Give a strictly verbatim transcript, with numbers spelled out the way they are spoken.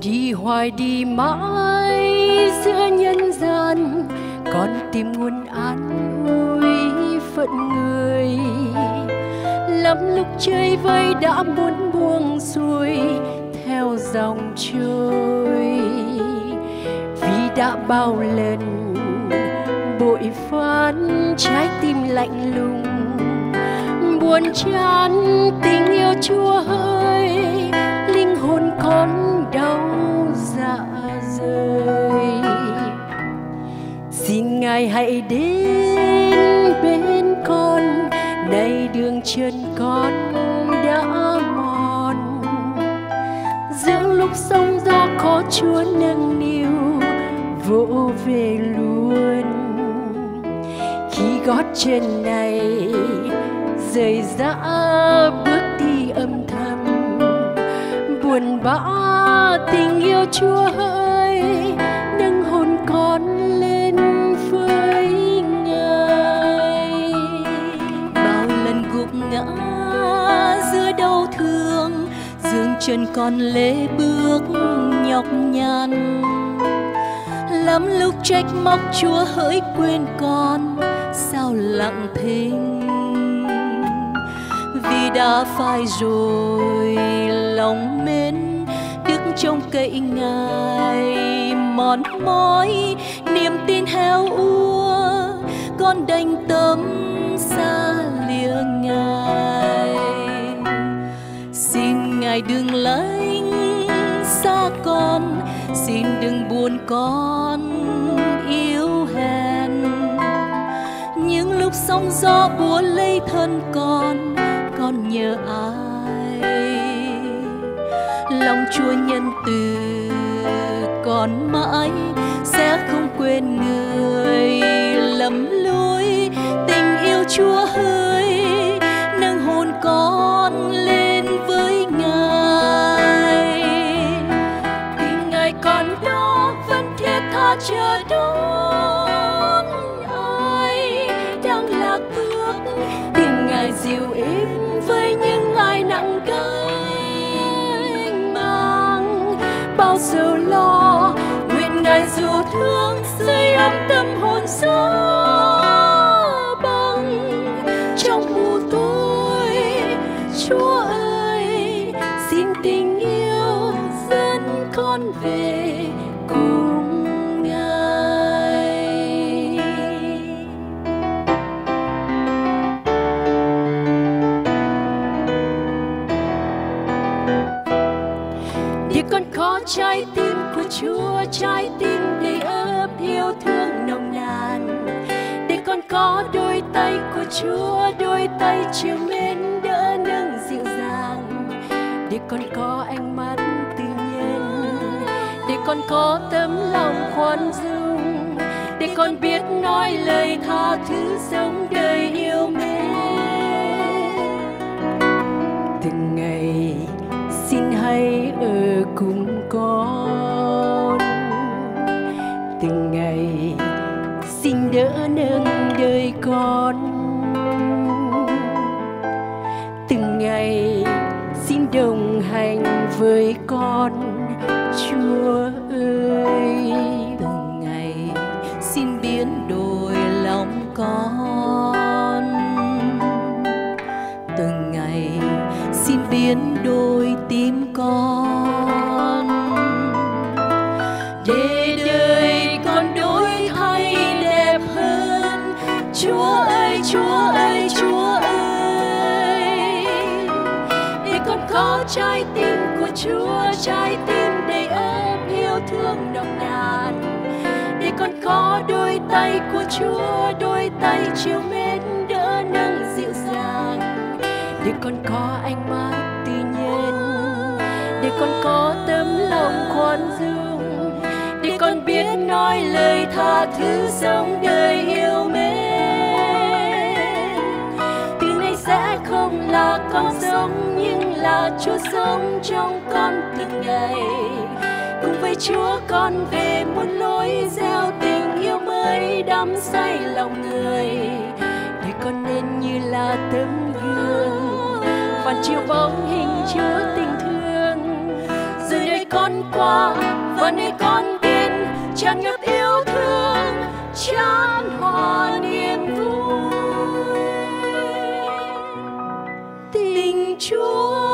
Đi hoài đi mãi giữa nhân gian, con tìm nguồn an ủi phận người. Lắm lúc chơi vơi đã muốn buông xuôi theo dòng trôi, vì đã bao lần bội phán trái tim lạnh lùng, buồn chán tình yêu chúa hơi, linh hồn con đau dạ rời. Xin Ngài hãy đến bên con, nay đường chân con đã mòn. Giữa lúc sóng gió có Chúa nâng niu, vỗ về luôn. Khi gót chân này rời dã bước đi âm thầm, buồn bã tình yêu Chúa ơi, nâng hồn con lên với Ngài. Bao lần gục ngã giữa đau thương, dường chân con lê bước nhọc nhằn. Lắm lúc trách móc Chúa hỡi quên con, sao lặng thinh. Vì đã phai rồi lòng mến, đức trông cậy Ngài mòn mỏi, niềm tin heo úa, con đành tâm xa lìa Ngài. Xin Ngài đừng lánh xa con, xin đừng buồn con yếu hèn. Những lúc sóng gió búa lấy thân con, con nhớ ai? Lòng Chúa nhân từ còn mãi, sẽ không quên người lầm lối. Tình yêu Chúa ơi, nâng hồn con lên với Ngài. Tình Ngài còn đó vẫn thiết tha chờ đón ai đang lạc bước. Tình Ngài dịu êm với những ai nặng gánh mang, bao giờ lo nguyện Ngài dù thương sưởi ấm tâm hồn gió băng trong mù tối. Chúa ơi, xin tình yêu dẫn con về cùng Ngài. Để con có trái tim của Chúa, trái tim đầy ấp yêu thương nồng nàn. Để con có đôi tay của Chúa, đôi tay chiều mến đỡ nâng dịu dàng. Để con có ánh mắt tự nhiên, để con có tấm lòng khoan dung, để con biết nói lời tha thứ sống đời yêu mến. Từng ngày xin hãy ở cùng con, từng ngày xin đỡ nâng đời con, từng ngày xin đồng hành với con. Chúa ơi, từng ngày xin biến đổi lòng con, từng ngày xin biến đổi tim con, để đời con đổi thay đẹp hơn. Chúa ơi, Chúa ơi, Chúa ơi, để con có trái tim của Chúa, trái tim đầy ấp yêu thương nồng nàn. Để con có đôi tay của Chúa, đôi tay chiều mến đỡ nâng dịu dàng. để con có ánh mắt tự nhiên, để con có tấm lòng khoan dung, để con biết nói lời tha thứ sống đời yêu mến. từ nay sẽ không là con sống, nhưng là Chúa sống trong con từng ngày. Cùng với Chúa con về muôn lối, gieo tình yêu mới đắm say lòng người. Để con nên như là tấm gương phản chiếu bóng hình Chúa tình thương. Rồi đây con qua tràn ngập yêu thương, chan hòa niềm vui. Tình Chúa